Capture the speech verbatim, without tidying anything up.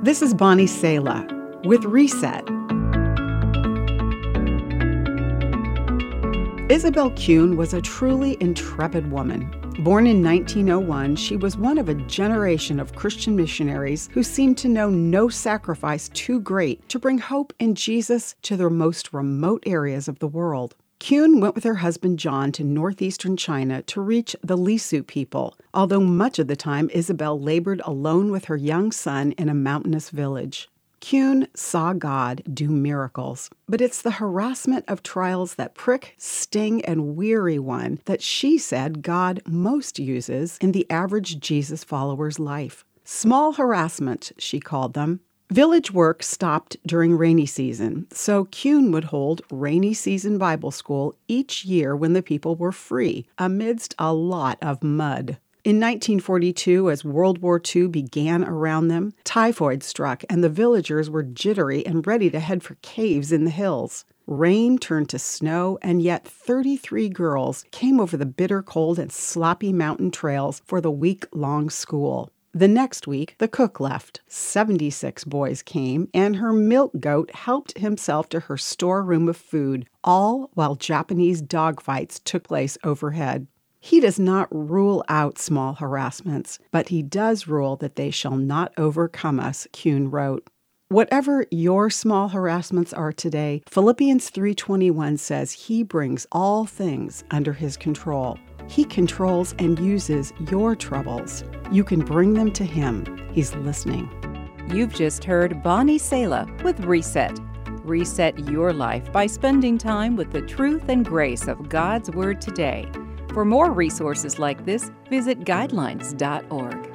This is Bonnie Sala with Reset. Isabel Kuhn was a truly intrepid woman. Born in nineteen oh one, she was one of a generation of Christian missionaries who seemed to know no sacrifice too great to bring hope in Jesus to the most remote areas of the world. Kuhn went with her husband John to northeastern China to reach the Lisu people, although much of the time Isabel labored alone with her young son in a mountainous village. Kuhn saw God do miracles, but it's the harassment of trials that prick, sting, and weary one that she said God most uses in the average Jesus follower's life. Small harassment, she called them. Village work stopped during rainy season, so Kuhn would hold rainy season Bible school each year when the people were free, amidst a lot of mud. In nineteen forty-two, as World War Two began around them, typhoid struck and the villagers were jittery and ready to head for caves in the hills. Rain turned to snow, and yet thirty-three girls came over the bitter cold and sloppy mountain trails for the week-long school. The next week, the cook left. seventy-six boys came, and her milk goat helped himself to her storeroom of food, all while Japanese dogfights took place overhead. He does not rule out small harassments, but he does rule that they shall not overcome us, Kuhn wrote. Whatever your small harassments are today, Philippians three twenty-one says he brings all things under his control. He controls and uses your troubles. You can bring them to him. He's listening. You've just heard Bonnie Sala with Reset. Reset your life by spending time with the truth and grace of God's Word today. For more resources like this, visit guidelines dot org.